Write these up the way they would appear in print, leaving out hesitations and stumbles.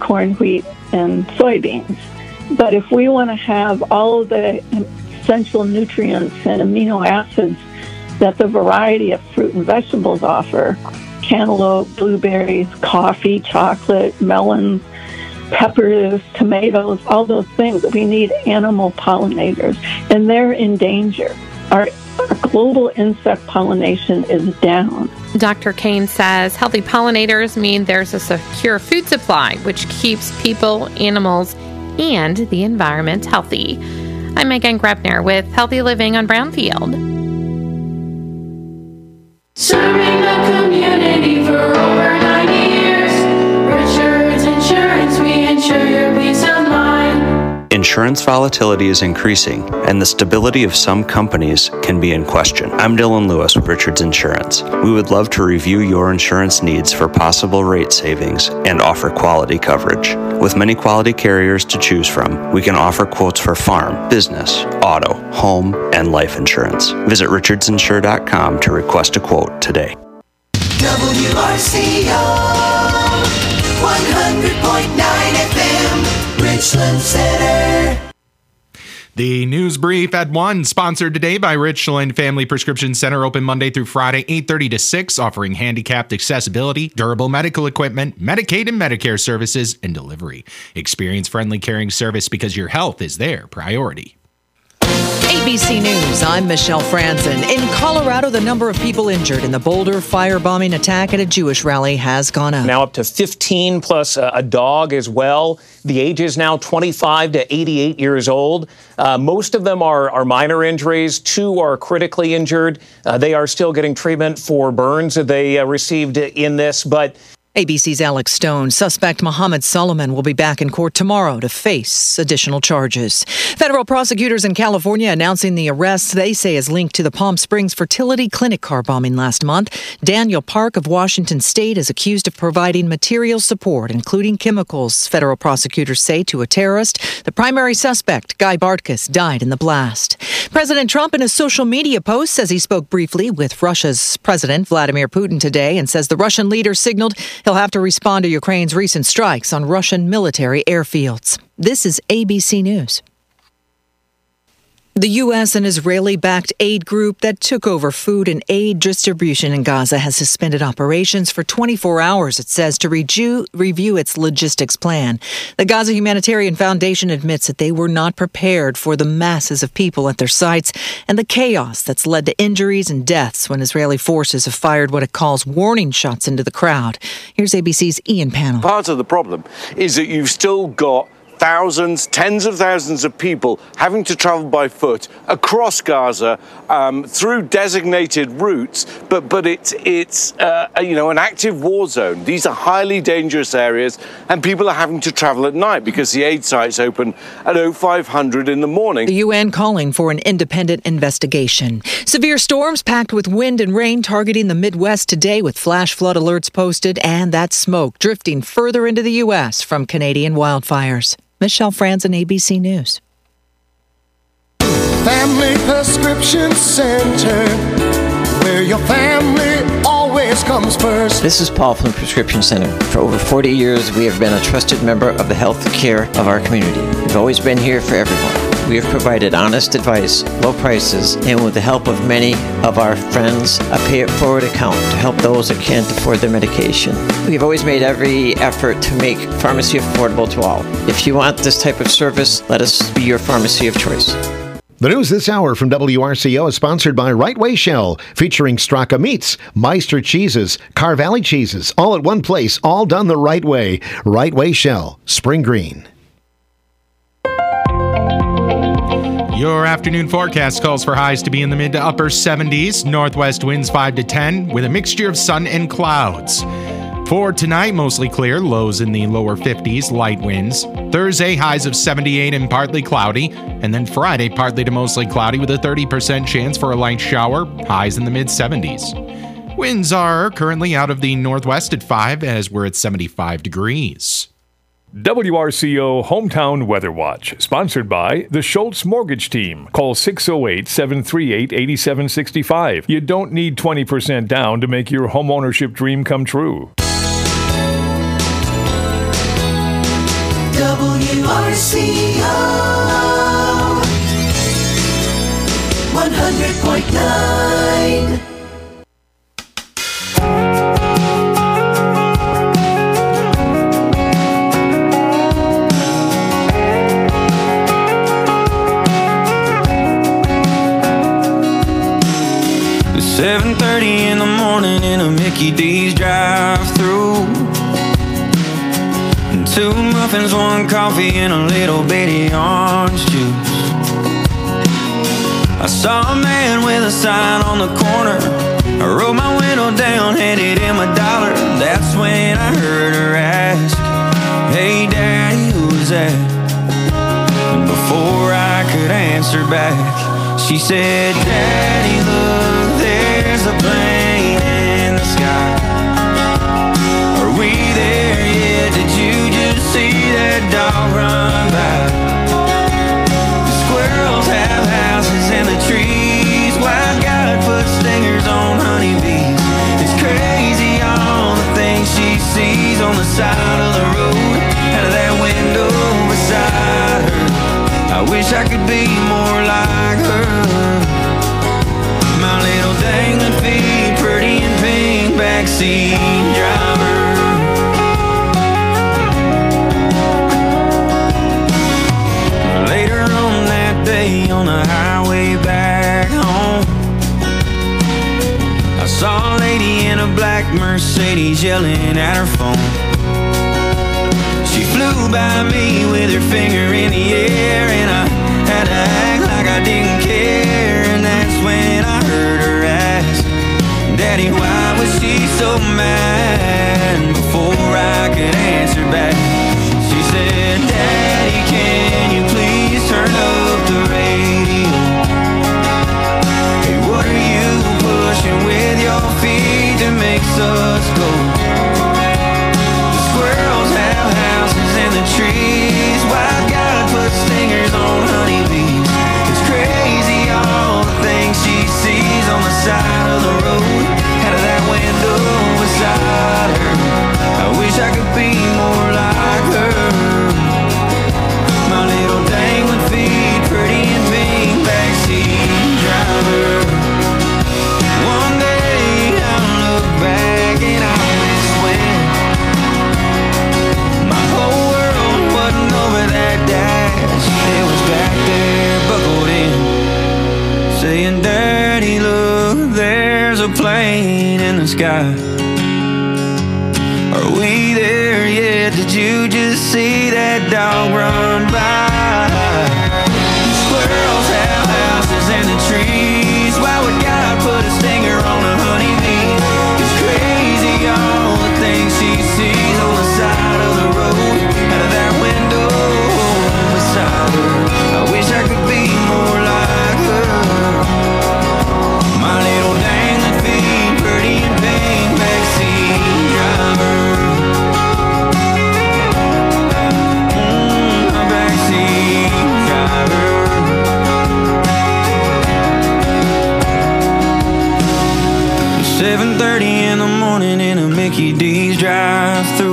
corn, wheat, and soybeans. But if we want to have all of the essential nutrients and amino acids that the variety of fruit and vegetables offer, cantaloupe, blueberries, coffee, chocolate, melons, peppers, tomatoes, all those things, we need animal pollinators, and they're in danger. Our global insect pollination is down. Dr. Kane says healthy pollinators mean there's a secure food supply, which keeps people, animals, and the environment healthy. I'm Megan Grebner with Healthy Living on Brownfield. Serving the community for over 90 years. Richards Insurance, we insure your peace of mind. Insurance volatility is increasing, and the stability of some companies can be in question. I'm Dylan Lewis with Richards Insurance. We would love to review your insurance needs for possible rate savings and offer quality coverage. With many quality carriers to choose from, we can offer quotes for farm, business, auto, home, and life insurance. Visit richardsinsure.com to request a quote today. WRCO 100.9 FM, Richland Center. The News Brief at 1, sponsored today by Richland Family Prescription Center, open Monday through Friday, 8:30 to 6, offering handicapped accessibility, durable medical equipment, Medicaid and Medicare services, and delivery. Experience-friendly caring service because your health is their priority. ABC News, I'm Michelle Franzen. In Colorado, the number of people injured in the Boulder firebombing attack at a Jewish rally has gone up. Now up to 15 plus a dog as well. The age is now 25 to 88 years old. Most of them are minor injuries. 2 are critically injured. They are still getting treatment for burns that they received in this, but ABC's Alex Stone. Suspect Mohammed Solomon will be back in court tomorrow to face additional charges. Federal prosecutors in California announcing the arrest they say is linked to the Palm Springs fertility clinic car bombing last month. Daniel Park of Washington State is accused of providing material support, including chemicals, federal prosecutors say, to a terrorist. The primary suspect, Guy Bartkus, died in the blast. President Trump in a social media post says he spoke briefly with Russia's President Vladimir Putin today and says the Russian leader signaled he'll have to respond to Ukraine's recent strikes on Russian military airfields. This is ABC News. The U.S. and Israeli-backed aid group that took over food and aid distribution in Gaza has suspended operations for 24 hours, it says, to review its logistics plan. The Gaza Humanitarian Foundation admits that they were not prepared for the masses of people at their sites and the chaos that's led to injuries and deaths when Israeli forces have fired what it calls warning shots into the crowd. Here's ABC's Ian Pannell. Part of the problem is that you've still got thousands, tens of thousands of people having to travel by foot across Gaza through designated routes, but it's an active war zone. These are highly dangerous areas, and people are having to travel at night because the aid sites open at 0500 in the morning. The UN calling for an independent investigation. Severe storms packed with wind and rain targeting the Midwest today, with flash flood alerts posted and that smoke drifting further into the U.S. from Canadian wildfires. Michelle Franzen, ABC News. Family Prescription Center, where your family always comes first. This is Paul from the Prescription Center. For over 40 years, we have been a trusted member of the health care of our community. We've always been here for everyone. We have provided honest advice, low prices, and with the help of many of our friends, a pay-it-forward account to help those that can't afford their medication. We've always made every effort to make pharmacy affordable to all. If you want this type of service, let us be your pharmacy of choice. The news this hour from WRCO is sponsored by Right Way Shell, featuring Straka Meats, Meister Cheeses, Car Valley Cheeses, all at one place, all done the right way. Right Way Shell, Spring Green. Your afternoon forecast calls for highs to be in the mid to upper 70s, northwest winds 5 to 10, with a mixture of sun and clouds. For tonight, mostly clear, lows in the lower 50s, light winds. Thursday, highs of 78 and partly cloudy. And then Friday, partly to mostly cloudy with a 30% chance for a light shower, highs in the mid 70s. Winds are currently out of the northwest at 5 as we're at 75 degrees. WRCO Hometown Weather Watch, sponsored by the Schultz Mortgage Team. Call 608-738-8765. You don't need 20% down to make your homeownership dream come true. WRCO 100.9. It's 7:30 in the morning in a Mickey D's drive-thru. And 2 muffins, 1 coffee, and a little bitty orange juice. I saw a man with a sign on the corner. I rolled my window down, handed him $1. That's when I heard her ask, "Hey Daddy, who's that?" And before I could answer back, she said, "Daddy, look, there's a plane in the sky. Are we there yet? Did you just see that dog run by? The squirrels have houses in the trees. Wild God put stingers on honeybees. It's crazy all the things she sees on the side of the road, out of that window beside her. I wish I could be more like her. My little dangling feet, pretty and pink, backseat driver." Later on that day on the highway back home, I saw a lady in a black Mercedes yelling at her phone. She flew by me with her finger in the air, and I had to act like I didn't care. And that's when I heard her ask, "Daddy, why was she so mad?" And before I could answer back, she said, "Daddy, can you please turn up the radio? Hey, what are you pushing with your feet that makes us go? The squirrels have houses in the trees. Wild God put stingers on honeybees. It's crazy all the things she sees on the side of the road, out of that window beside her. I wish I could be more like her. My little dangling feet, pretty and pink, backseat driver. One day I'll look back and I'll miss when my whole world wasn't over that dash. It was back there, buckled in, saying, "Daddy, look, there's a plane in the sky. Are we there yet? Did you just see that dog run by? The squirrels have houses in the trees. Why would God put a stinger on a honeybee? It's crazy all the things she sees on the side of the road, out of that window beside her. I wish I could be more like her. My little dangling feet, pretty and pink, backseat driver." A backseat driver. 7:30 in the morning in a Mickey D's drive-thru.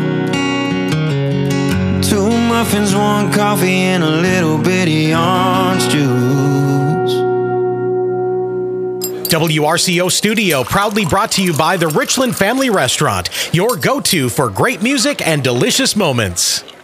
2 muffins, 1 coffee, and a little bitty orange juice. WRCO Studio, proudly brought to you by the Richland Family Restaurant, your go-to for great music and delicious moments.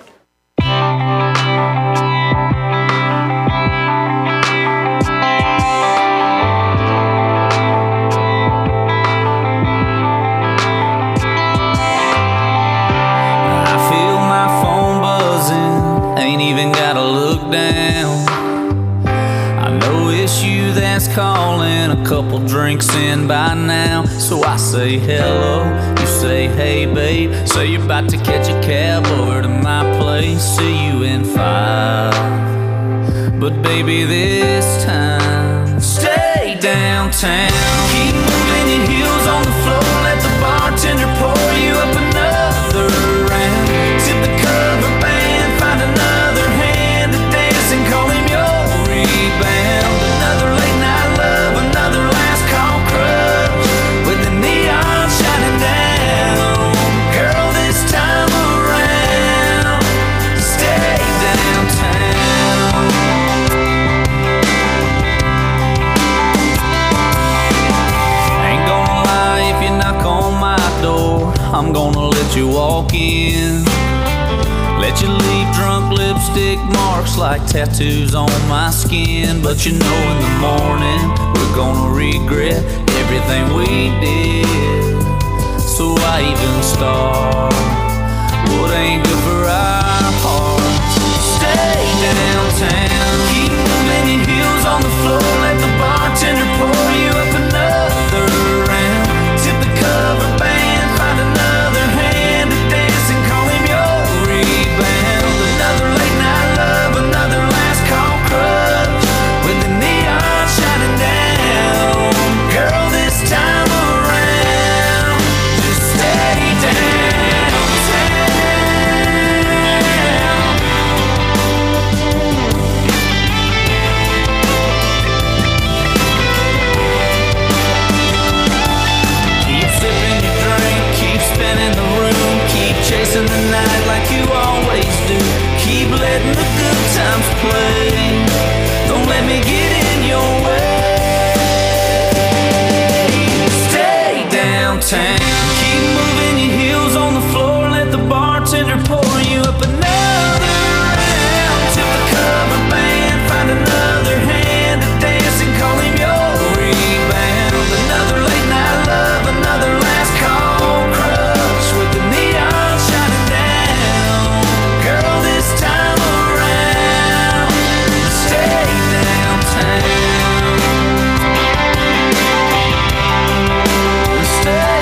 I feel my phone buzzing, ain't even gotta look down. I know it's you that's calling, a couple drinks in by now. So I say hello, you say hey babe, say you're about to catch a cab over to my place, see you in 5. But baby, this time stay downtown. Keep moving your heels on the floor, let the bartender pour you up another round. Tip the cover band, find another hand to dance and call him your rebound. Another late night love, another last call crush, with the neon shining down. Girl, this time around, stay down. lipstick marks like tattoos on my skin. But you know in the morning we're gonna regret everything we did. So I even start what ain't good for our hearts. Stay downtown, keep moving your heels on the floor. Let the bartender pour you up another round. Tip the cover band, find another hand to dance and call him your rebound. Another late night love, another last call crush with the neon shining down. Girl, this time around, just stay downtown. Keep sipping your drink, keep spinning the room, keep chasing the night like you always do. Keep letting the good times play. Don't let me get in your way. Stay downtown. Keep moving your heels on the floor. Let the bartender pour you up another round. Tip the cover band, find another hand to dance and call him your rebound. Another late night love, another last call crush with the neon shining down. Girl, this time around, stay downtown. Stay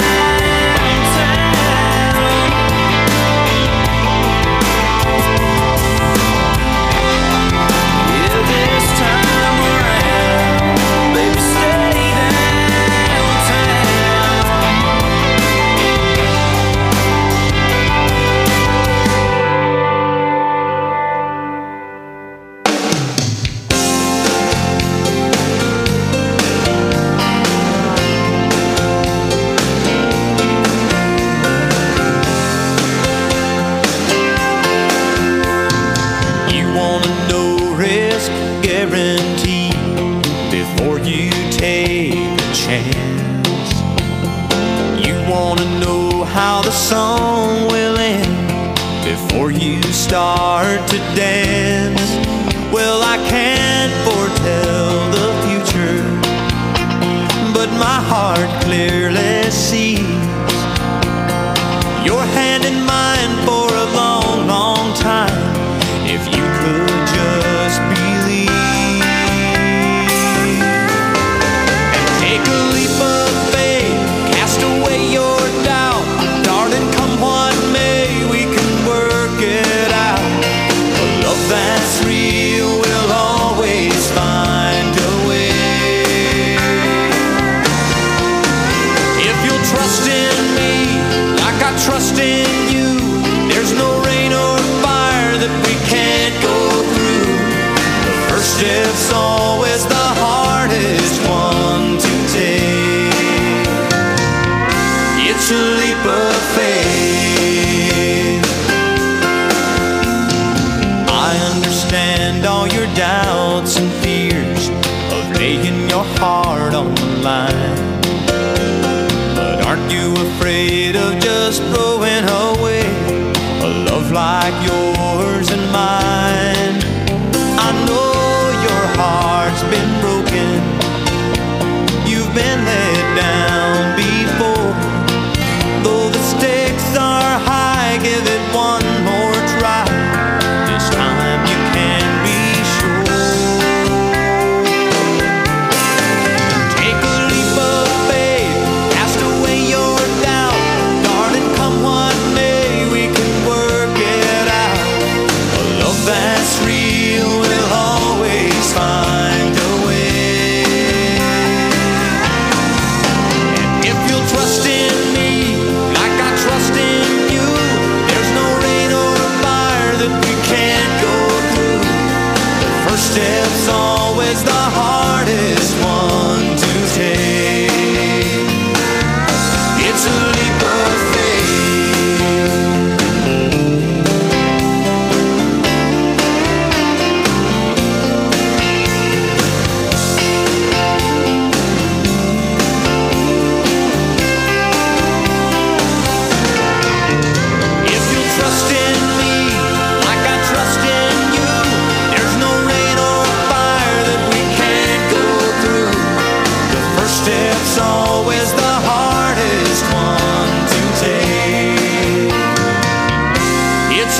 downtown. Yeah, this time around, baby, stay You wanna know risk guarantee before you take a chance. You wanna know how the song will end before you start to dance. Well, I can't foretell the future, but my heart clearly sees your hand in mine for a long, long time. If you could just believe and take a leap of faith, cast away your doubt. Darling, come what may, we can work it out. A love that's real will always find a way. If you'll trust in me like I trust in you, there's no rain or fire that we can't go through. The first step's always the hardest one to take. It's a leap of faith. I understand all your doubts and fears of laying your heart on the line. But aren't you afraid of just throwing away a love like yours and mine? I know your heart's been broken, you've been let down before. Though the stakes are high, give it one more try. This time you can be sure. Take a leap of faith, cast away your doubt. Darling, come what may, we can work it out. A love that's real will always find a way.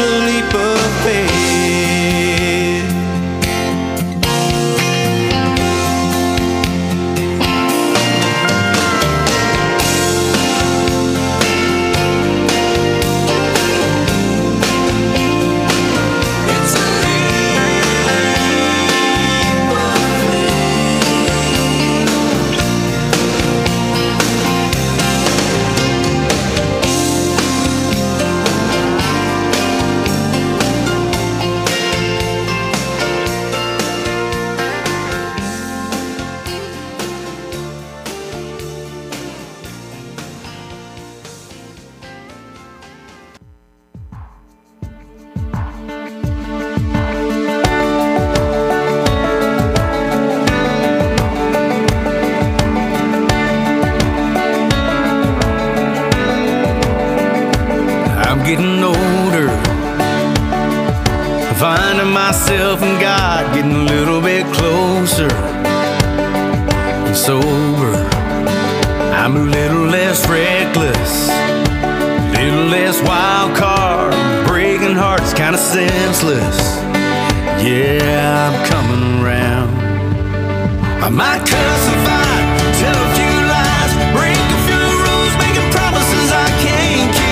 a leap of faith. Getting older, finding myself and God getting a little bit closer and sober. I'm a little less reckless, a little less wild card, breaking hearts kinda senseless. Yeah, I'm coming around. I might cuss and fight, tell a few lies, break a few rules, making promises I can't keep.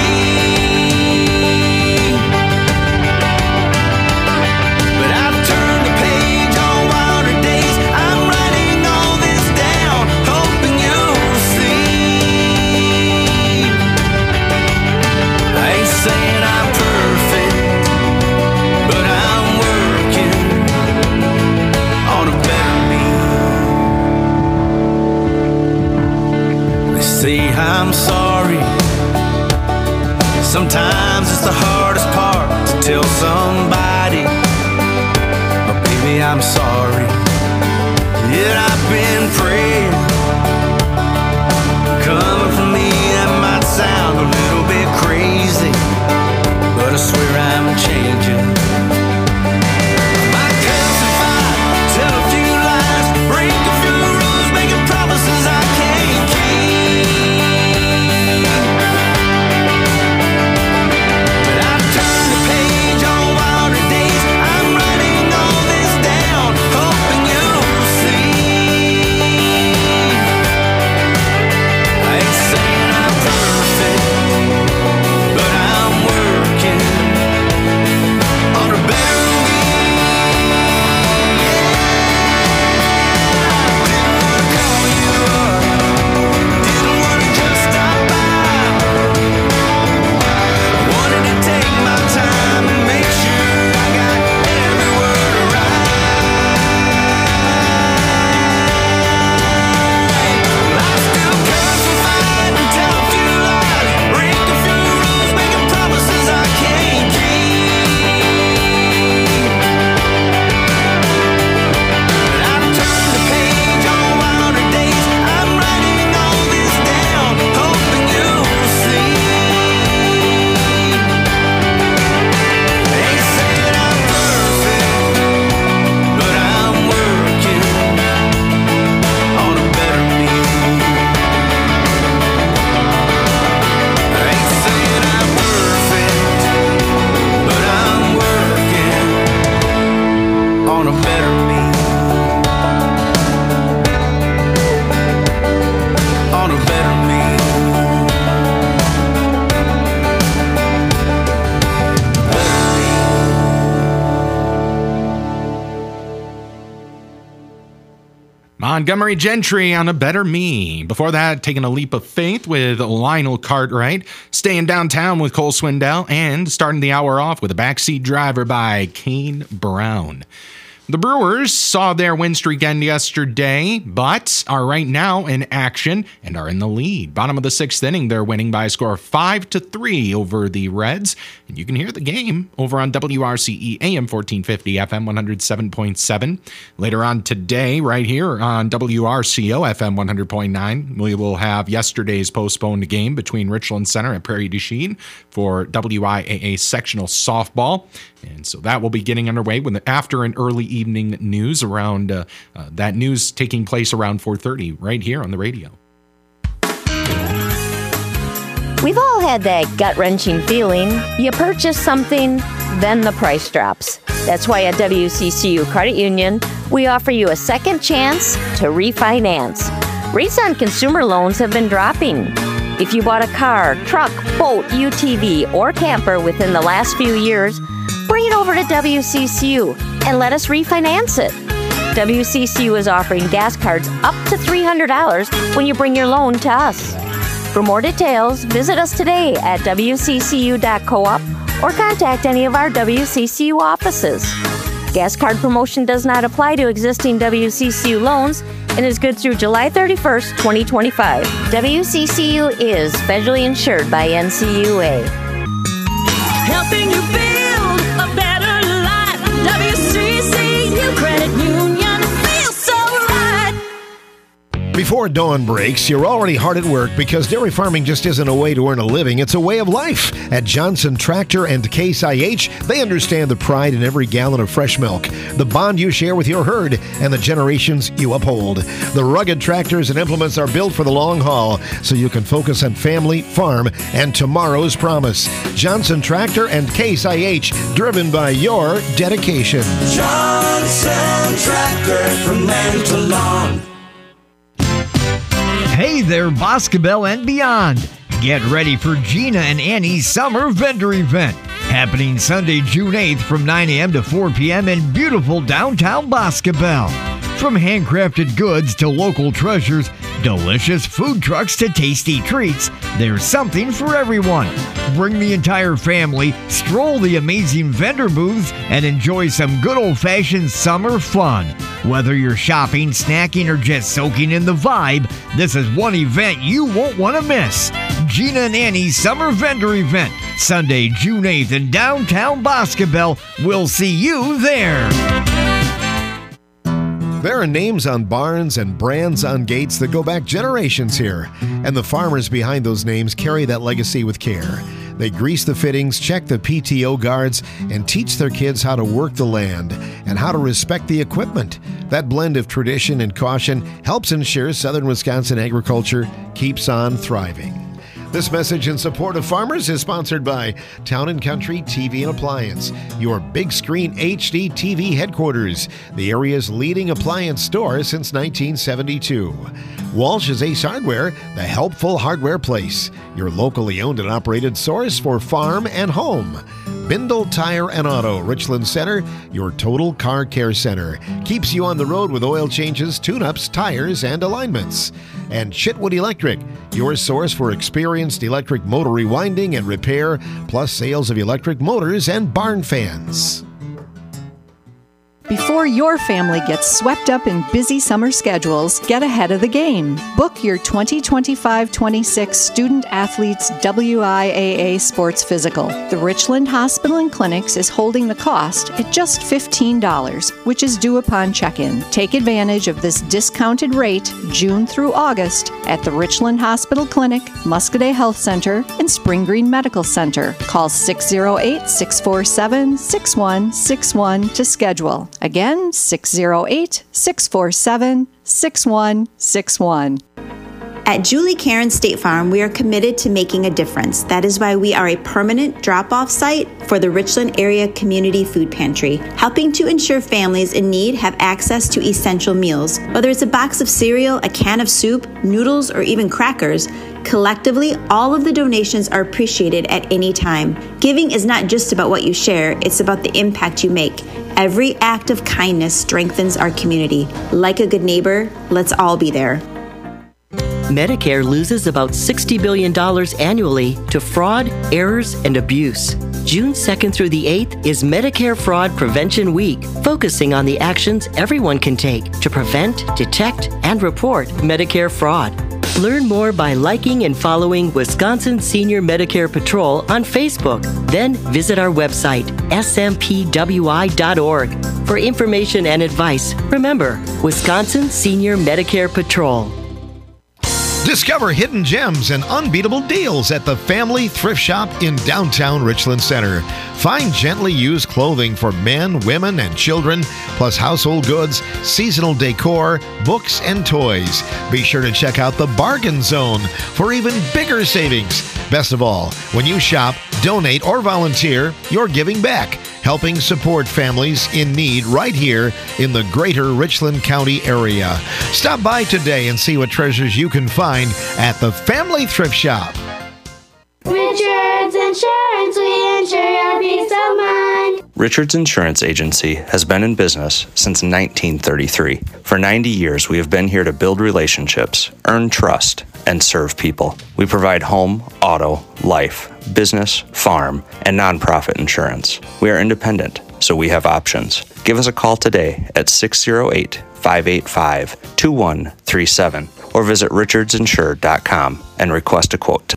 I'm sorry. Sometimes it's the hardest part to tell somebody, but baby, I'm sorry. Yet I've been praying. Coming from me, that might sound a little bit crazy, but I swear I'm changing. Might cuss and fight, tell a few lies, break a few rules, making promises I can't keep. Montgomery Gentry on A Better Me. Before that, taking a leap of faith with Lionel Cartwright, staying downtown with Cole Swindell, and starting the hour off with a backseat driver by Kane Brown. The Brewers saw their win streak end yesterday, but are right now in action and are in the lead. Bottom of the sixth inning, they're winning by a score of 5-3 over the Reds. And you can hear the game over on WRCE AM 1450 FM 107.7. Later on today, right here on WRCO FM 100.9, we will have yesterday's postponed game between Richland Center and Prairie du Chien for WIAA sectional softball. And so that will be getting underway after an early evening news around that news taking place around 4:30 right here on the radio. We've all had that gut-wrenching feeling. You purchase something, then the price drops. That's why at WCCU Credit Union, we offer you a second chance to refinance. Rates on consumer loans have been dropping. If you bought a car, truck, boat, UTV, or camper within the last few years, bring it over to WCCU and let us refinance it. WCCU is offering gas cards up to $300 when you bring your loan to us. For more details, visit us today at wccu.coop or contact any of our WCCU offices. Gas card promotion does not apply to existing WCCU loans and is good through July 31st, 2025. WCCU is federally insured by NCUA. Helping you build a better life. WCCU Credit Union feels so right. Before dawn breaks, you're already hard at work because dairy farming just isn't a way to earn a living, it's a way of life. At Johnson Tractor and Case IH, they understand the pride in every gallon of fresh milk, the bond you share with your herd, and the generations you uphold. The rugged tractors and implements are built for the long haul, so you can focus on family, farm, and tomorrow's promise. Johnson Tractor and Case IH, driven by your dedication. Johnson Tractor, from land to lawn. Hey there, Boscobel and beyond. Get ready for Gina and Annie's summer vendor event, happening Sunday, June 8th from 9 a.m. to 4 p.m. in beautiful downtown Boscobel. From handcrafted goods to local treasures, delicious food trucks to tasty treats, there's something for everyone. Bring the entire family, stroll the amazing vendor booths, and enjoy some good old-fashioned summer fun. Whether you're shopping, snacking, or just soaking in the vibe, this is one event you won't want to miss. Gina and Annie's Summer Vendor Event, Sunday, June 8th in downtown Boscobel. We'll see you there. There are names on barns and brands on gates that go back generations here, and the farmers behind those names carry that legacy with care. They grease the fittings, check the PTO guards, and teach their kids how to work the land and how to respect the equipment. That blend of tradition and caution helps ensure southern Wisconsin agriculture keeps on thriving. This message in support of farmers is sponsored by Town & Country TV and Appliance, your big screen HD TV headquarters, the area's leading appliance store since 1972. Walsh's Ace Hardware, the helpful hardware place, your locally owned and operated source for farm and home. Bindle Tire and Auto, Richland Center, your total car care center. Keeps you on the road with oil changes, tune-ups, tires, and alignments. And Chitwood Electric, your source for experienced electric motor rewinding and repair, plus sales of electric motors and barn fans. Before your family gets swept up in busy summer schedules, get ahead of the game. Book your 2025-26 Student Athletes WIAA Sports Physical. The Richland Hospital and Clinics is holding the cost at just $15, which is due upon check-in. Take advantage of this discounted rate June through August at the Richland Hospital Clinic, Muscadet Health Center, and Spring Green Medical Center. Call 608-647-6161 to schedule. Again, 608-647-6161. At Julie Karen State Farm, we are committed to making a difference. That is why we are a permanent drop-off site for the Richland Area Community Food Pantry, helping to ensure families in need have access to essential meals. Whether it's a box of cereal, a can of soup, noodles, or even crackers, collectively, all of the donations are appreciated at any time. Giving is not just about what you share, it's about the impact you make. Every act of kindness strengthens our community. Like a good neighbor, let's all be there. Medicare loses about $60 billion annually to fraud, errors, and abuse. June 2nd through the 8th is Medicare Fraud Prevention Week, focusing on the actions everyone can take to prevent, detect, and report Medicare fraud. Learn more by liking and following Wisconsin Senior Medicare Patrol on Facebook. Then visit our website, smpwi.org. For information and advice, remember, Wisconsin Senior Medicare Patrol. Discover hidden gems and unbeatable deals at the Family Thrift Shop in downtown Richland Center. Find gently used clothing for men, women, and children, plus household goods, seasonal decor, books, and toys. Be sure to check out the Bargain Zone for even bigger savings. Best of all, when you shop, Donate or volunteer, you're giving back, helping support families in need right here in the greater Richland County area. Stop by today and see what treasures you can find at the Family Thrift Shop. Richard's Insurance, we insure your peace of mind. Richard's Insurance Agency has been in business since 1933. For 90 years, we have been here to build relationships, earn trust, and serve people. We provide home, auto, life, business, farm, and nonprofit insurance. We are independent, so we have options. Give us a call today at 608-585-2137 or visit richardsinsure.com and request a quote.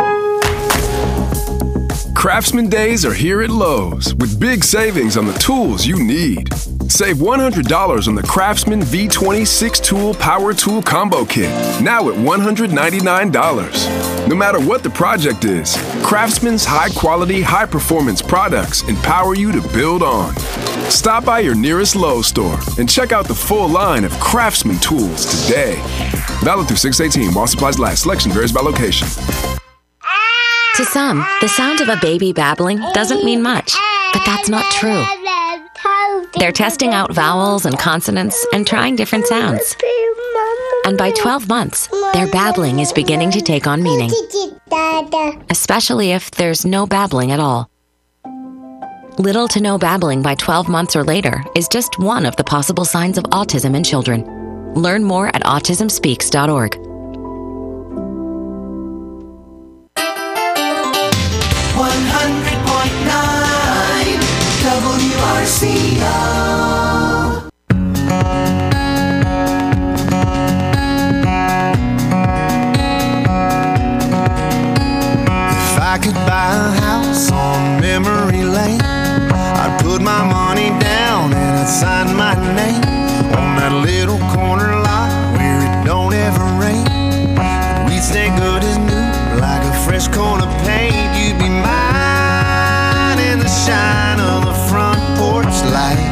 Craftsman Days are here at Lowe's with big savings on the tools you need. Save $100 on the Craftsman V20 6-tool Power Tool Combo Kit, now at $199. No matter what the project is, Craftsman's high-quality, high-performance products empower you to build on. Stop by your nearest Lowe's store and check out the full line of Craftsman tools today. Valid through 6/18 while supplies last. Selection varies by location. To some, the sound of a baby babbling doesn't mean much, but that's not true. They're testing out vowels and consonants and trying different sounds. And by 12 months, their babbling is beginning to take on meaning, especially if there's no babbling at all. Little to no babbling by 12 months or later is just one of the possible signs of autism in children. Learn more at autismspeaks.org. 100.9 WRCO. If I could buy a house on memory lane, I'd put my money down and I'd sign my name on that little corner lot where it don't ever rain. And we'd stay good as new, like a fresh coat of paint. You'd be mine in the shine of the front porch light.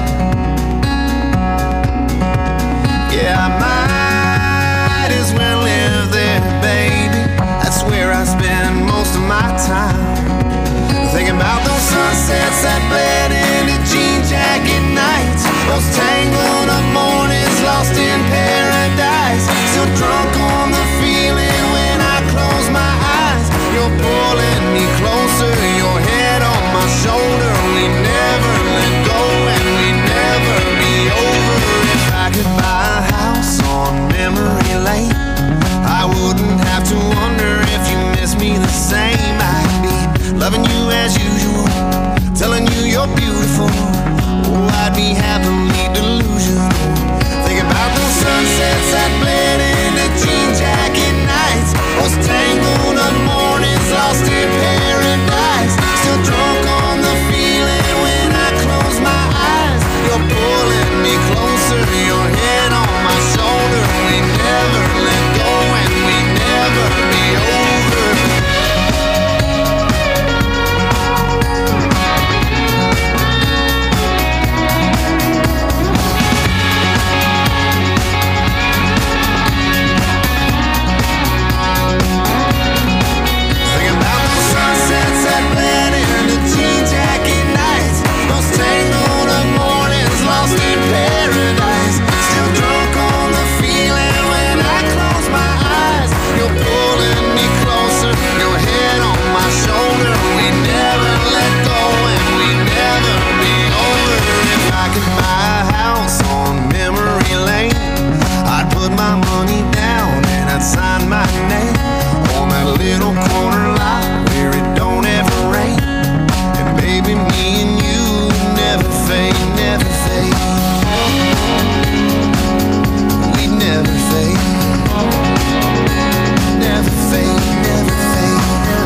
Yeah, I might as well live there, baby. That's where I spend most of my time. Thinking about those sunsets that bled into jean jacket nights, those tangled up mornings lost in paradise. Still drunk on the feeling when I close my eyes. You're pulling me closer, your head on my shoulder. We never let go and we never be over. If I could buy a house on memory lane, I wouldn't have to wonder if you miss me the same. I'd be loving you as usual, telling you you're beautiful. Oh, I'd be happily delusional. Think about those sunsets that bled into jean jacket nights, those tangled up mornings lost in paradise. Still drunk on the feeling when I close my eyes. You're pulling me closer, your head on my shoulder. We never let go and we never be over. Sign my name on that little corner lot where it don't ever rain. And baby, me and you never fade, never fade. We'd never fade, never fade, never fade.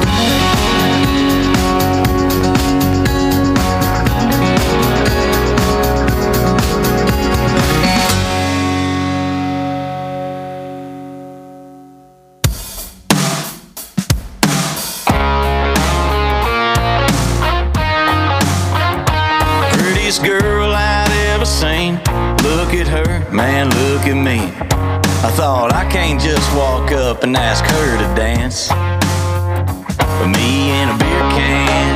Girl I'd ever seen. Look at her, man, look at me. I thought I can't just walk up and ask her to dance. with me and a beer can.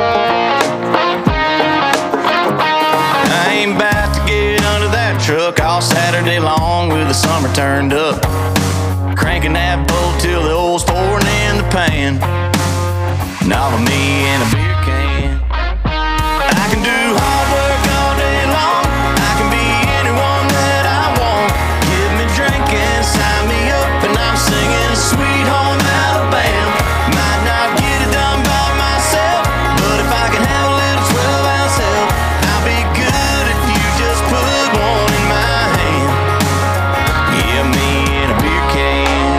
I ain't about to get under that truck all Saturday long with the summer turned up, cranking that boat till the oil's pouring in the pan. Now with me and a beer can. I can do hard work all day long. I can be anyone that I want. Give me drink and sign me up, and I'm singing Sweet Home Alabama. Might not get it done by myself, but if I can have a little 12-ounce help, I'll be good if you just put one in my hand. Yeah, me and a beer can.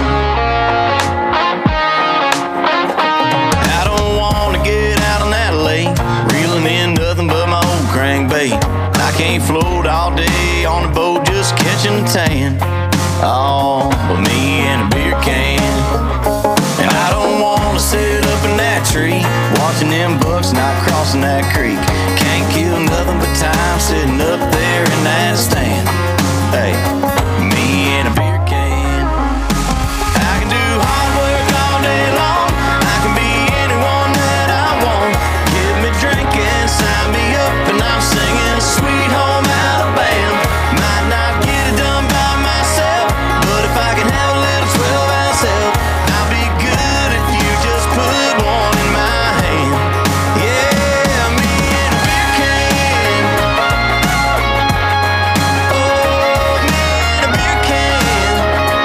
I don't want to get out on that lake, reeling in nothing but my old crankbait. I can't float all day on the boat just catching a tan. Oh, but me and a beer can. And I don't want to sit up in that tree watching them bucks not crossing that creek. Can't kill nothing but time sitting up there in that stand. Hey, me and a beer can. I can do hard work all day long. I can be anyone that I want. Give me drink and sign me up, and I'm singing Sweet Home Alabama. Might not get it done by myself, but if I can have a little 12-ounce help, I'll be good if you just put one in my hand. Yeah, me and a beer can. Oh, me and a beer can.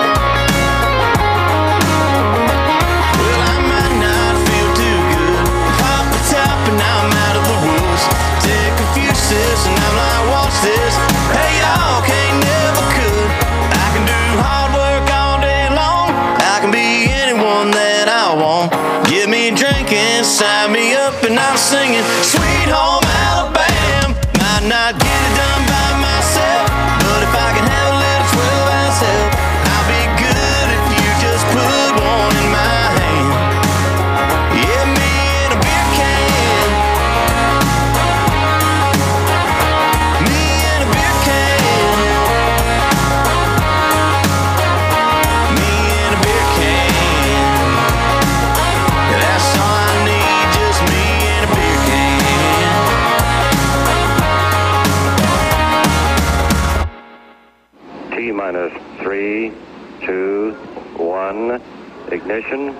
Well, I might not feel too good. Pop the top and I'm out of the woods. Take a few sips and I'm like, watch this. Hey, y'all, can't never could. I can do hard work all day long. I can be anyone that I want. Give me a drink and sign me up, and I'm singing Sweet Home Alabama. Might not get it done by myself, but if I can have a little 12-ounce help, I'll be good if you just put one in my hand. Yeah, me and a beer can. Me and a beer can. Me and a beer can. That's all I need, just me and a beer can. T-minus 3, 2, 1, ignition.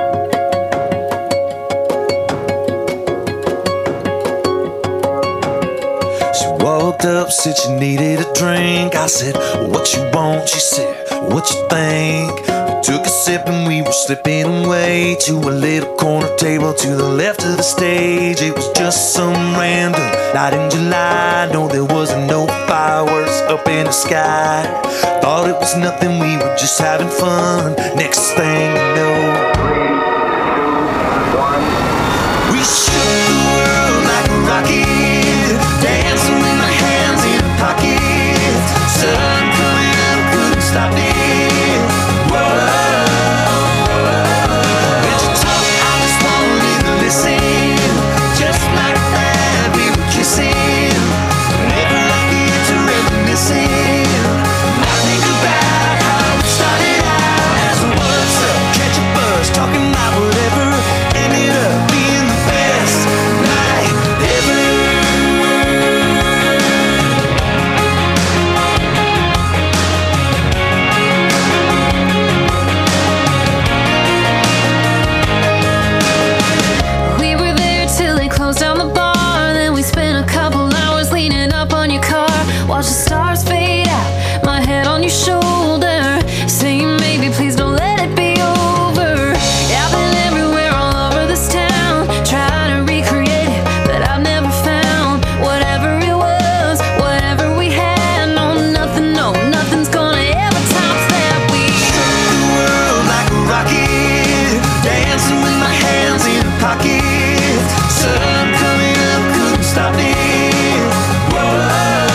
She walked up, said she needed a drink. I said, what you want? She said, what you think? We took a sip and we were slipping away to a little corner table to the left of the stage. It was just some random night in July. No, there wasn't no fireworks up in the sky. Thought it was nothing, we were just having fun. Next thing you know, 3, 2, 1. We shook the world like a rocket, dancing with my hands in a pocket. Sun coming up, couldn't stop it. Whoa. When you talk, I just wanted to listen. Just like that, we were kissing. Whenever I get to reminiscing, I think about how it started out as a what's up, catch a buzz, talking about whatever. Ended up being the best night ever. We were there till they closed down the bar. Then we spent a couple hours leaning up on your car. Watch the stars fade out, my head on your shoulder, saying maybe please don't let it be over. I've been everywhere all over this town, trying to recreate it, but I've never found whatever it was, whatever we had. No, nothing's gonna ever top that. We Shook the world like a rocket, dancing with my hands in a pocket. Sun coming up, couldn't stop it. Whoa.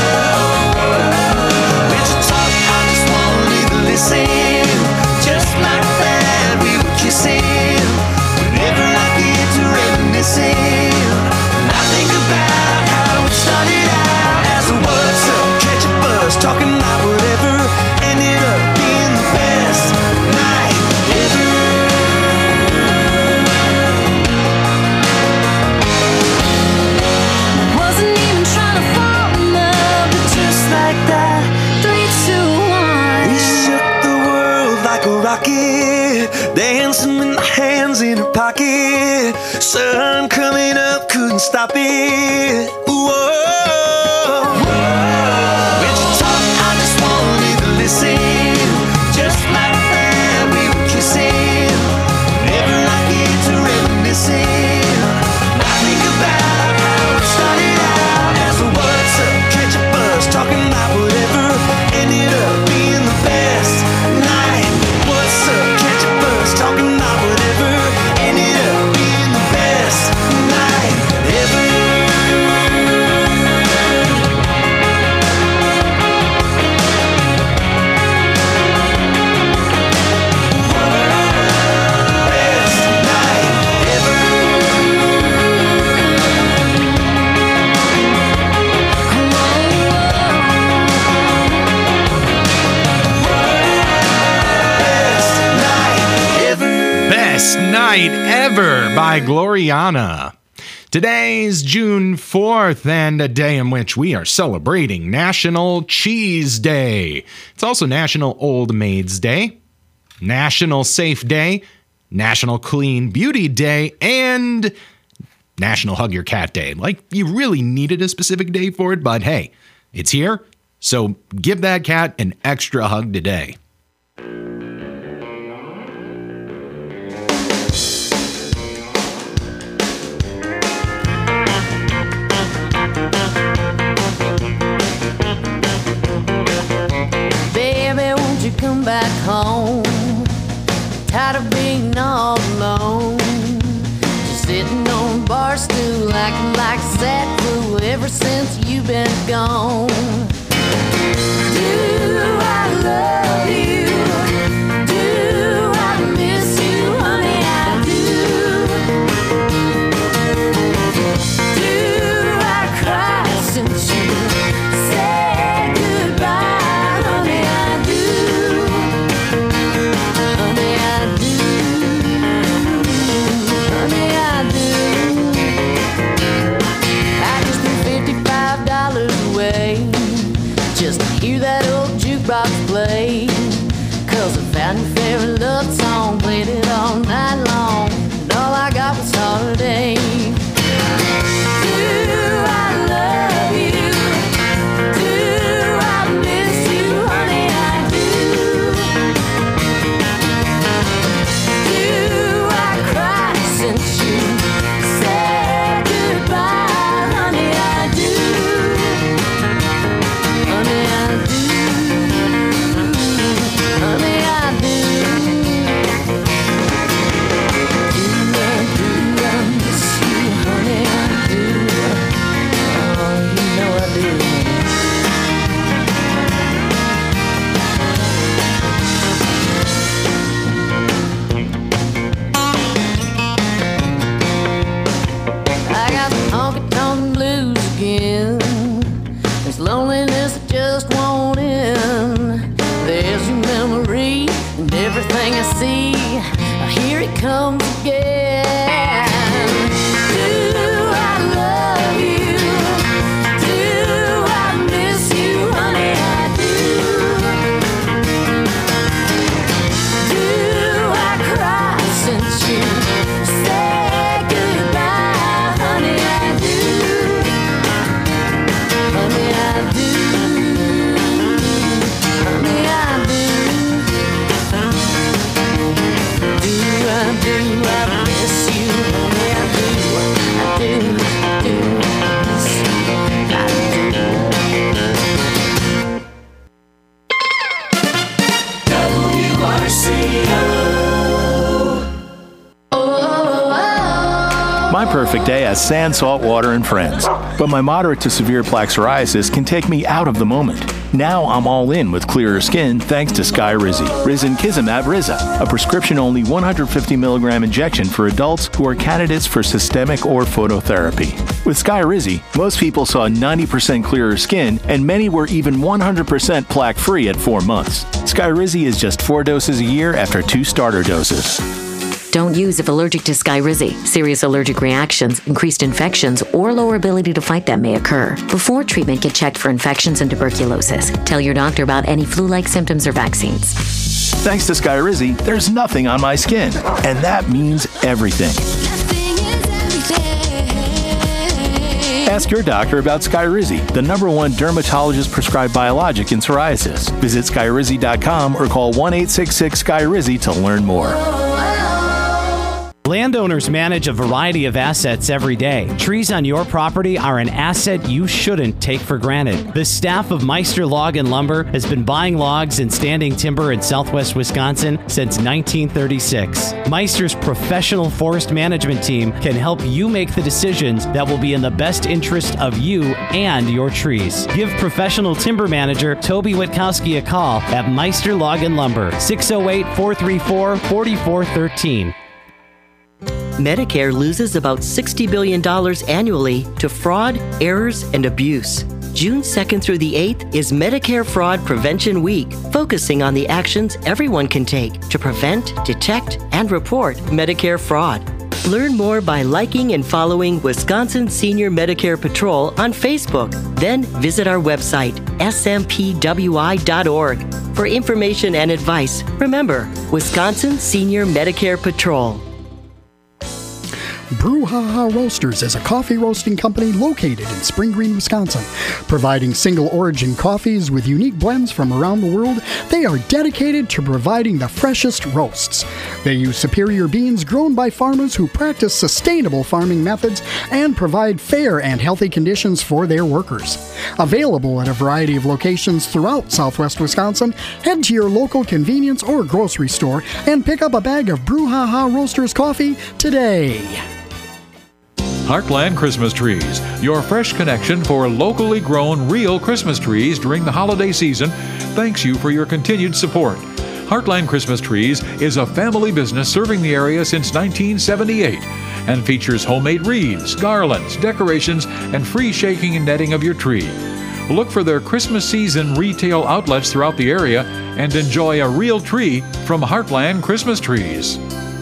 When you talk, I just wanted to listen. Just like that, we were kissing. Whenever I get to reminiscing, I think about how it started out as a what's up, catch a buzz, talking about whatever. Ended up being the best night ever. pocket. Sun coming up, couldn't stop it. Whoa. When you talk, I just wanted to listen. Just like that, we were kissing. Never I get to reminiscing. I think about how it started out as a what's up, catch a buzz, talking about whatever. Ended up being the best night. What's up, catch a buzz, talking about whatever. Ended up being the best night ever. Best Night Ever by Gloriana. Today's June 4th and a day in which we are celebrating National Cheese Day. It's also National Old Maids Day, National Safe Day, National Clean Beauty Day, and National Hug Your Cat Day. Like, you really needed a specific day for it, but hey, it's here, so give that cat an extra hug today. Come back home, tired of being all alone, just sitting on a bar stool, acting like a sad fool ever since you've been gone. Do I love you? Do I miss you, honey? I do. Do I cry since you said goodbye, honey? I do. Play, 'cause I found your favorite love song, played it all night long, and all I got was holiday. Do I love you? Do I miss you, honey? I do. Do I cry since you said goodbye, honey? I do. Honey, I do. Honey, I do. Do I miss you, honey? I do. Oh, you know I do. I got the honky-tonk blues again. There's loneliness that just won't end. There's your memory and everything I see. Here it comes again. Do I love you? Do I miss you, honey? I do. Do I cry since you said goodbye, honey? I do. Honey, I do. Honey, I do. Do I miss you? Honey, I do. I do miss you. I My perfect day has sand, salt, water, and friends. But my moderate to severe plaque psoriasis can take me out of the moment. Now I'm all in with clearer skin thanks to Skyrizi. Risankizumab Riza, a prescription-only 150 milligram injection for adults who are candidates for systemic or phototherapy. With Skyrizi, most people saw 90% clearer skin, and many were even 100% plaque-free at 4 months. Skyrizi is just 4 doses a year after 2 starter doses. Don't use if allergic to Skyrizi. Serious allergic reactions, increased infections, or lower ability to fight them may occur. Before treatment, get checked for infections and tuberculosis. Tell your doctor about any flu-like symptoms or vaccines. Thanks to Skyrizi, there's nothing on my skin, and that means everything. Ask your doctor about Skyrizi, the #1 dermatologist-prescribed biologic in psoriasis. Visit Skyrizi.com or call 1-866-SKYRIZI to learn more. Landowners manage a variety of assets every day. Trees on your property are an asset you shouldn't take for granted. The staff of Meister Log and Lumber has been buying logs and standing timber in southwest Wisconsin since 1936. Meister's professional forest management team can help you make the decisions that will be in the best interest of you and your trees. Give professional timber manager Toby Witkowski a call at Meister Log and Lumber, 608-434-4413. Medicare loses about $60 billion annually to fraud, errors, and abuse. June 2nd through the 8th is Medicare Fraud Prevention Week, focusing on the actions everyone can take to prevent, detect, and report Medicare fraud. Learn more by liking and following Wisconsin Senior Medicare Patrol on Facebook. Then visit our website, smpwi.org, for information and advice. Remember, Wisconsin Senior Medicare Patrol. Brouhaha Roasters is a coffee roasting company located in Spring Green, Wisconsin. Providing single origin coffees with unique blends from around the world, they are dedicated to providing the freshest roasts. They use superior beans grown by farmers who practice sustainable farming methods and provide fair and healthy conditions for their workers. Available at a variety of locations throughout southwest Wisconsin, head to your local convenience or grocery store and pick up a bag of Brouhaha Roasters coffee today. Heartland Christmas Trees, your fresh connection for locally grown real Christmas trees during the holiday season, thanks you for your continued support. Heartland Christmas Trees is a family business serving the area since 1978 and features homemade wreaths, garlands, decorations, and free shaking and netting of your tree. Look for their Christmas season retail outlets throughout the area and enjoy a real tree from Heartland Christmas Trees.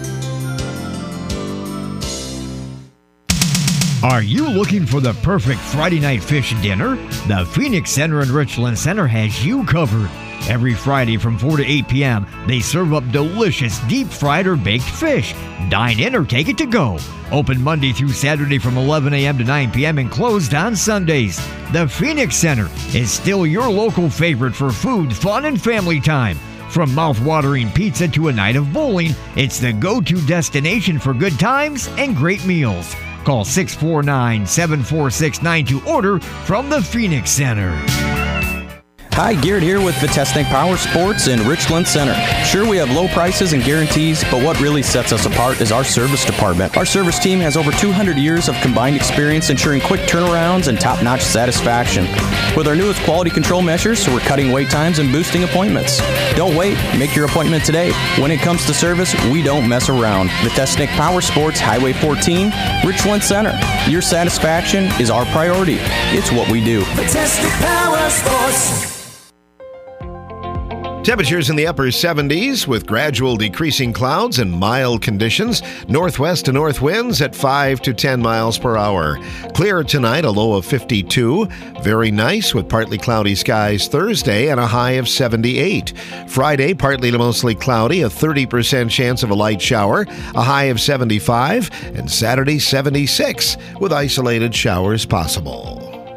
Are you looking for the perfect Friday night fish dinner? The Phoenix Center in Richland Center has you covered. Every Friday from 4 to 8 p.m., they serve up delicious deep-fried or baked fish. Dine in or take it to go. Open Monday through Saturday from 11 a.m. to 9 p.m. and closed on Sundays. The Phoenix Center is still your local favorite for food, fun, and family time. From mouth-watering pizza to a night of bowling, it's the go-to destination for good times and great meals. Call 649-746-9 to order from the Phoenix Center. Hi, Garrett here with Vitesnik Power Sports in Richland Center. Sure, we have low prices and guarantees, but what really sets us apart is our service department. Our service team has over 200 years of combined experience ensuring quick turnarounds and top-notch satisfaction. With our newest quality control measures, we're cutting wait times and boosting appointments. Don't wait, make your appointment today. When it comes to service, we don't mess around. Vitesnik Power Sports, Highway 14, Richland Center. Your satisfaction is our priority. It's what we do. Vitesnik Power Sports. Temperatures in the upper 70s with gradual decreasing clouds and mild conditions. Northwest to north winds at 5 to 10 miles per hour. Clear tonight, a low of 52. Very nice with partly cloudy skies Thursday and a high of 78. Friday, partly to mostly cloudy, a 30% chance of a light shower, a high of 75. And Saturday, 76 with isolated showers possible.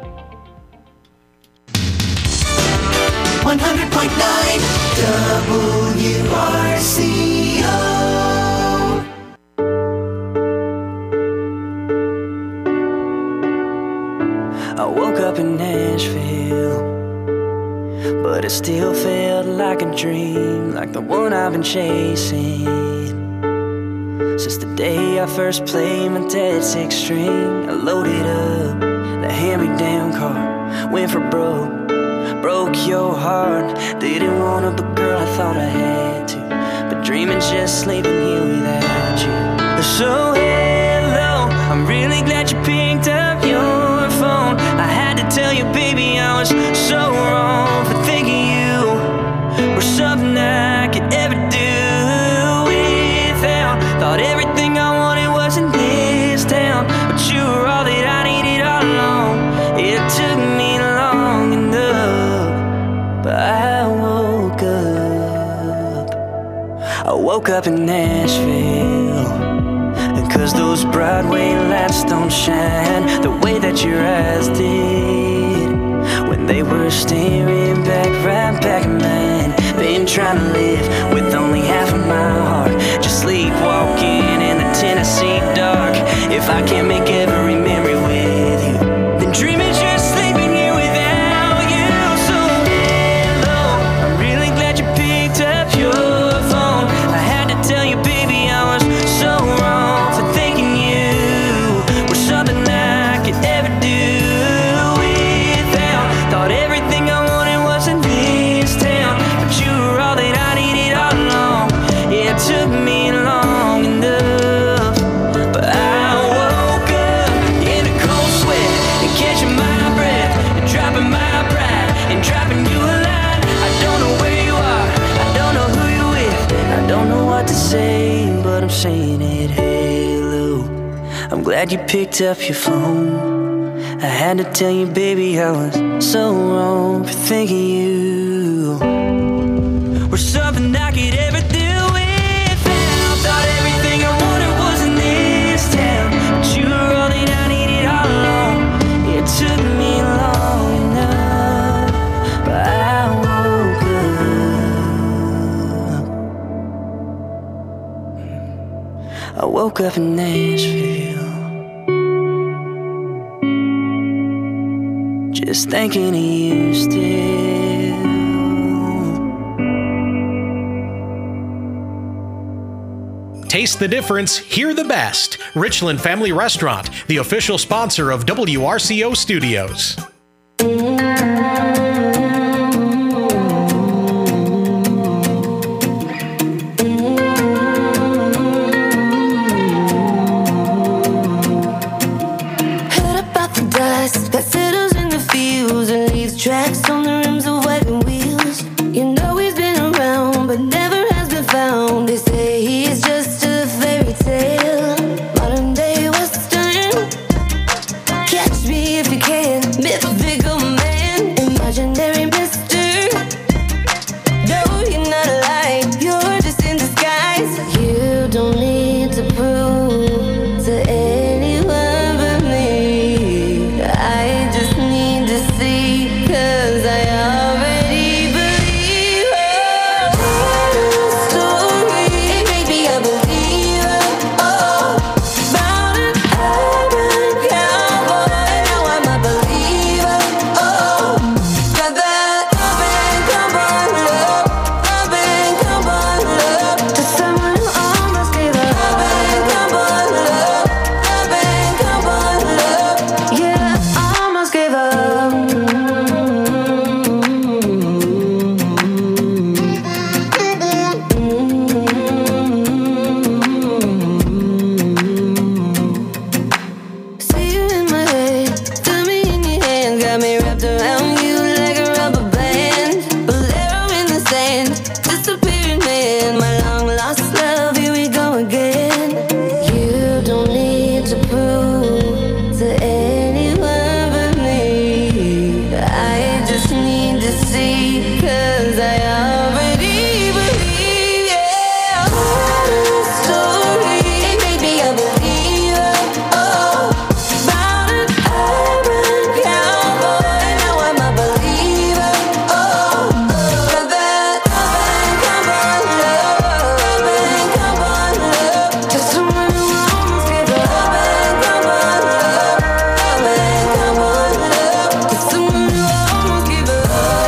100.9 WRCO. I woke up in Nashville, but it still felt like a dream, like the one I've been chasing since the day I first played my dad's six string. I loaded up the hand-me-down car, went for broke your heart. Didn't want to, but girl, I thought I had to. But dreaming's just sleeping here without you. So hello, I'm really glad you picked up your phone. I had to tell you, baby, I was so wrong for thinking you were something I could ever do without. Thought everything I wanted was in this town, but you were all that I needed all along. It took me long enough, but I woke up woke up in Nashville, and 'cause those Broadway lights don't shine the way that your eyes did when they were staring back, right back at mine. Been trying to live with only half of my heart, just sleepwalking in the Tennessee dark. If I can't make every memory with you, then dream is just sleeping here without you. So hello, I'm really glad you picked up your phone. I had to tell you, baby, I was so wrong for thinking you were something I could ever do without. Thought everything I wanted was in this town, but you were all that I needed all along. It took me long enough, but I woke up in a cold sweat and catching my breath and dropping my pride and dropping you a line. I don't know where you are, I don't know who you're with, I don't know what to say, but I'm saying it. Hello, I'm glad you picked up your phone. I had to tell you, baby, I was so wrong for thinking you were something I could ever do without. Thought everything I wanted was in this town, but you were all that I needed all along. It took me long enough, but I woke up. I woke up in Nashville, just thinking of you still. Taste the difference, hear the best. Richland Family Restaurant, the official sponsor of WRCO Studios. Heard about the dust that settles in the fields and leaves tracks on the rims of wagon wheels. You know he's been around, but never has been found. They say he's just a fairy tale, modern day western. Catch me if you can, mythical man, imaginary mister. No, you're not alive, you're just in disguise. You don't need to prove to anyone but me. I just need to see, 'cause I already believe her. Story, it made me a believer. Oh, about an urban cowboy, now I'm a believer. Oh, got that up and come on love, up and come on love, to someone who almost gave up. Up and come on love, up and come on love, yeah, almost gave up. See you in my head, got me in your hand, got me wrapped around you like a rubber band. Bolero in the sand, disappearing man, my long lost love, here we go again. You don't need to prove to anyone but me. I just need to see, 'cause I already believe, yeah. Story, it made me a believer. Oh, about an urban cowboy, now I'm a believer. Oh, got that up and come on love, up and come on love, to someone who almost gave up. Up and come on love, up and come on love, to someone who almost gave up.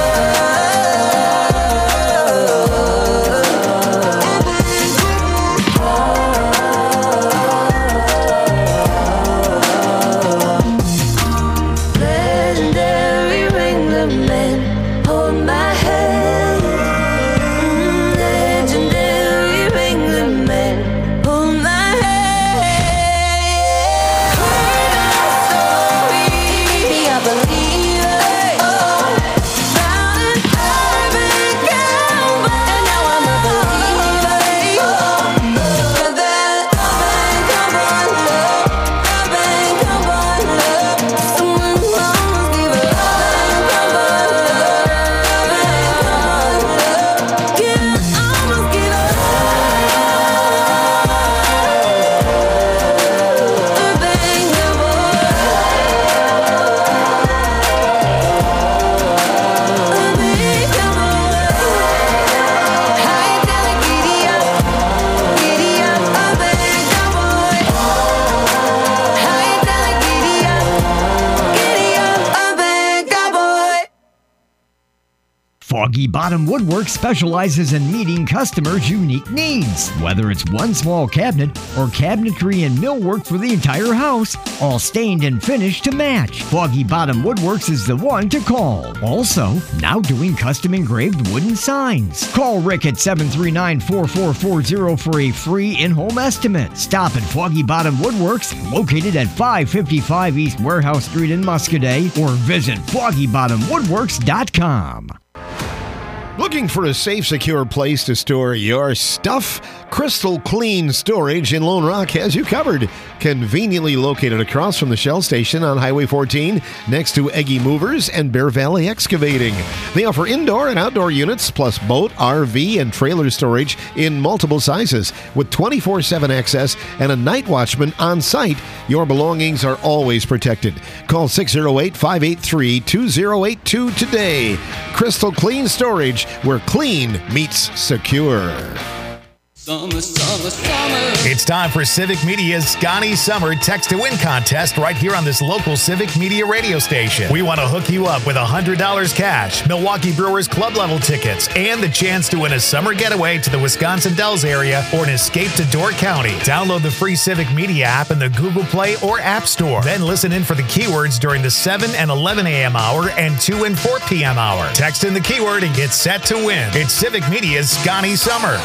Legendary Wrangler man, hold my hand. Legendary Wrangler man, hold my hand. Heard my story, me a believer. Oh, about an urban cowboy, and now I'm a believer. Oh, got that up and come on love, up and come on love, someone who almost gave up. Up and come on love, Foggy Bottom Woodworks specializes in meeting customers' unique needs. Whether it's one small cabinet or cabinetry and millwork for the entire house, all stained and finished to match, Foggy Bottom Woodworks is the one to call. Also, now doing custom engraved wooden signs. Call Rick at 739-4440 for a free in-home estimate. Stop at Foggy Bottom Woodworks, located at 555 East Warehouse Street in Muscadet, or visit foggybottomwoodworks.com. Looking for a safe, secure place to store your stuff? Crystal Clean Storage in Lone Rock has you covered. Conveniently located across from the Shell Station on Highway 14, next to Eggy Movers and Bear Valley Excavating. They offer indoor and outdoor units, plus boat, RV, and trailer storage in multiple sizes. With 24/7 access and a night watchman on site, your belongings are always protected. Call 608-583-2082 today. Crystal Clean Storage, where clean meets secure. Summer, summer, summer. It's time for Civic Media's Scotty Summer Text to Win contest right here on this local Civic Media radio station. We want to hook you up with $100 cash, Milwaukee Brewers club level tickets, and the chance to win a summer getaway to the Wisconsin Dells area or an escape to Door County. Download the free Civic Media app in the Google Play or App Store. Then listen in for the keywords during the 7 and 11 a.m. hour and 2 and 4 p.m. hour. Text in the keyword and get set to win. It's Civic Media's Scotty Summer.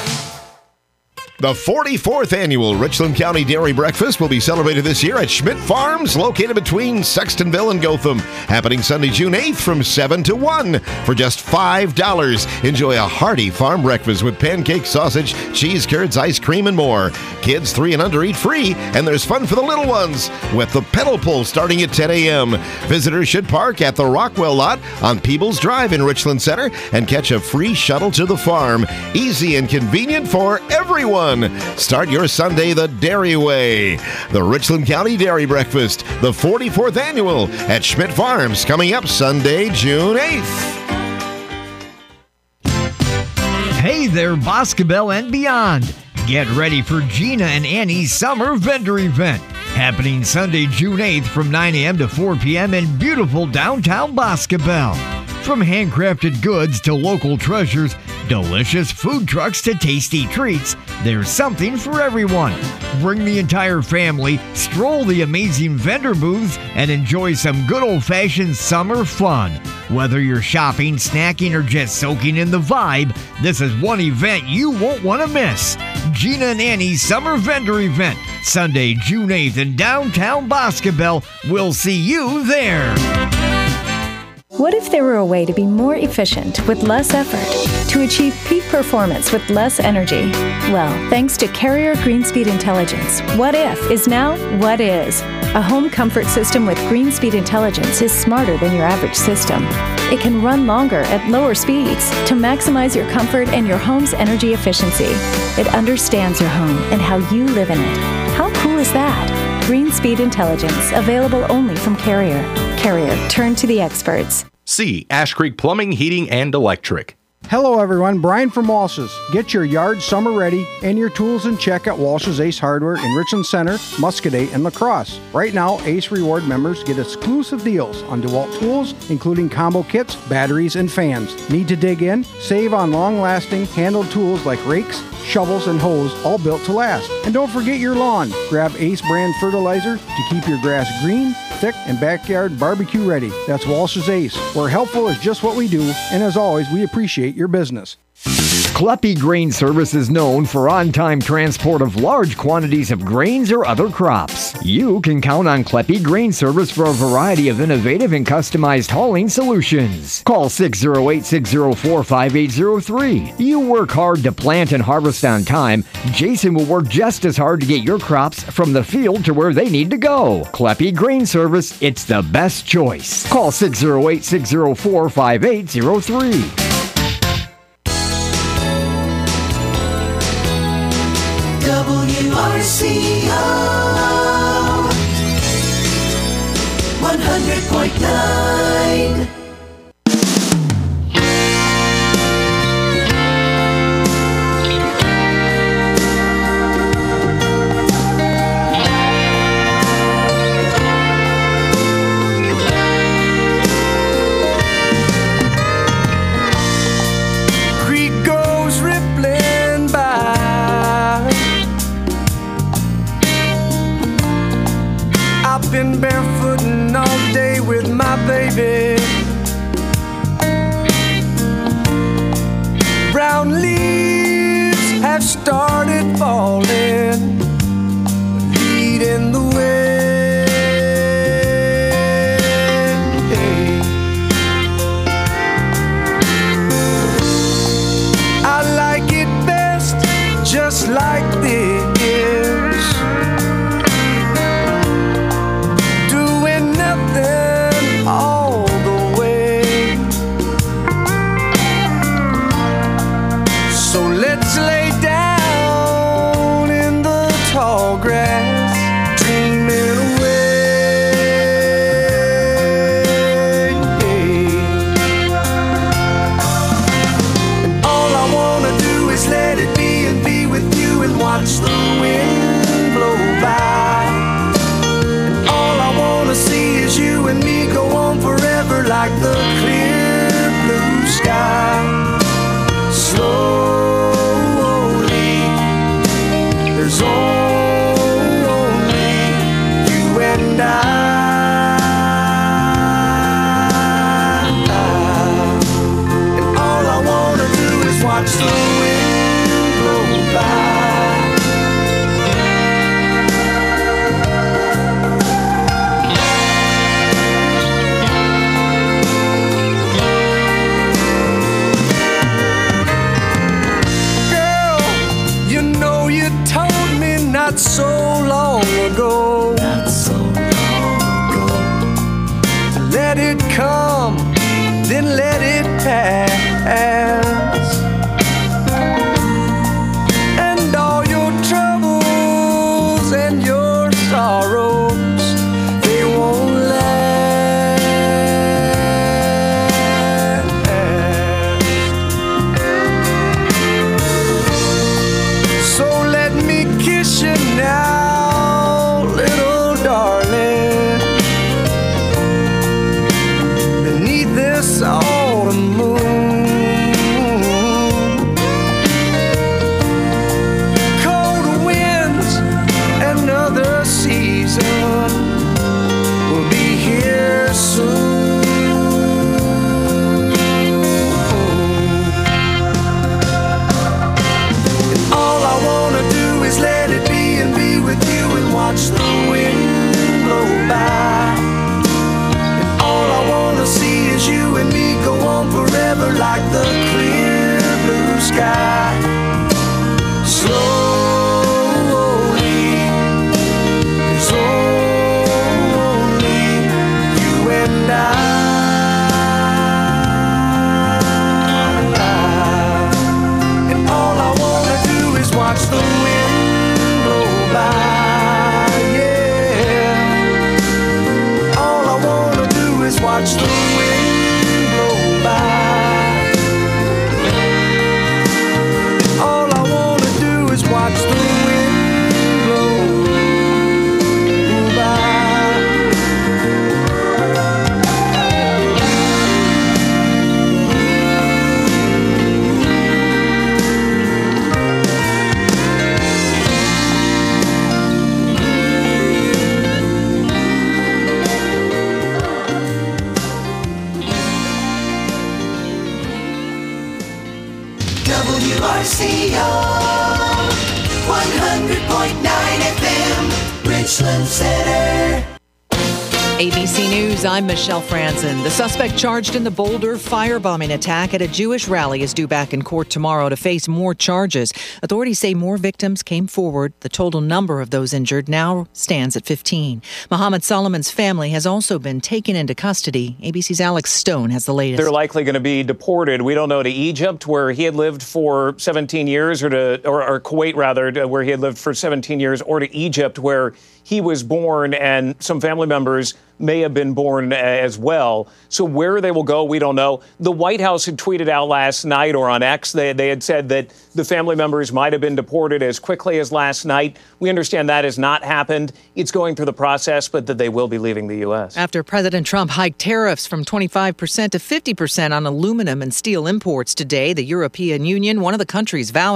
The 44th annual Richland County Dairy Breakfast will be celebrated this year at Schmidt Farms, located between Sextonville and Gotham. Happening Sunday, June 8th from 7 to 1 for just $5. Enjoy a hearty farm breakfast with pancakes, sausage, cheese curds, ice cream, and more. Kids 3 and under eat free, and there's fun for the little ones with the pedal pull starting at 10 a.m. Visitors should park at the Rockwell lot on Peebles Drive in Richland Center and catch a free shuttle to the farm. Easy and convenient for everyone. Start your Sunday the dairy way. The Richland County Dairy Breakfast, the 44th annual at Schmidt Farms, coming up Sunday, June 8th. Hey there, Boscobel and beyond. Get ready for Gina and Annie's summer vendor event, happening Sunday, June 8th from 9 a.m. to 4 p.m. in beautiful downtown Boscobel. From handcrafted goods to local treasures, delicious food trucks to tasty treats, there's something for everyone. Bring the entire family, stroll the amazing vendor booths, and enjoy some good old-fashioned summer fun. Whether you're shopping, snacking, or just soaking in the vibe, this is one event you won't want to miss. Gina and Annie's Summer Vendor Event, Sunday, June 8th in downtown Boscobel. We'll see you there. What if there were a way to be more efficient with less effort, to achieve peak performance with less energy? Well, thanks to Carrier Greenspeed Intelligence, What If is now What Is. A home comfort system with Greenspeed Intelligence is smarter than your average system. It can run longer at lower speeds to maximize your comfort and your home's energy efficiency. It understands your home and how you live in it. How cool is that? Greenspeed Intelligence, available only from Carrier. Carrier, turn to the experts. C. Ash Creek Plumbing, Heating, and Electric. Hello everyone, Brian from Walsh's. Get your yard summer ready and your tools in check at Walsh's Ace Hardware in Richland Center, Muscadet, and La Crosse. Right now, Ace Reward members get exclusive deals on DeWalt tools, including combo kits, batteries, and fans. Need to dig in? Save on long-lasting handled tools like rakes, shovels, and hoes, all built to last. And don't forget your lawn. Grab Ace brand fertilizer to keep your grass green, thick, and backyard barbecue ready. That's Walsh's Ace, where helpful is just what we do, and as always, we appreciate your business. Kleppe Grain Service is known for on-time transport of large quantities of grains or other crops. You can count on Kleppe Grain Service for a variety of innovative and customized hauling solutions. Call 608-604-5803. You work hard to plant and harvest on time. Jason will work just as hard to get your crops from the field to where they need to go. Kleppe Grain Service, it's the best choice. Call 608-604-5803. WRCO 100.9. sky. Slowly, there's only you and I. And all I wanna do is watch the wind blow by. Not so long ago. Let it come, then let it pass. And all your troubles and your sorrows, they won't last. So let me kiss you now, little darling, beneath this autumn moon. Cold winds, another season will be here soon. And all I wanna do is let it be and be with you and watch the wind blow by. And all I wanna see is you and me go on forever like the clear blue sky. Slowly, there's only you and I. And all I wanna do is watch the wind blow by, yeah. All I wanna do is watch the wind blow by. All I wanna do is watch the wind blow by. WRCO 100.9 FM, Richland Center. ABC News, I'm Michelle Franzen. The suspect charged in the Boulder firebombing attack at a Jewish rally is due back in court tomorrow to face more charges. Authorities say more victims came forward. The total number of those injured now stands at 15. Mohammed Solomon's family has also been taken into custody. ABC's Alex Stone has the latest. They're likely going to be deported. We don't know, to Egypt, where he had lived for 17 years, or Kuwait, rather, where he had lived for 17 years, or to Egypt, where he was born, and some family members may have been born as well. So where they will go, we don't know. The White House had tweeted out last night, or on X, they had said that the family members might have been deported as quickly as last night. We understand that has not happened. It's going through the process, but that they will be leaving the U.S. After President Trump hiked tariffs from 25% to 50% on aluminum and steel imports today, the European Union, one of the countries vowing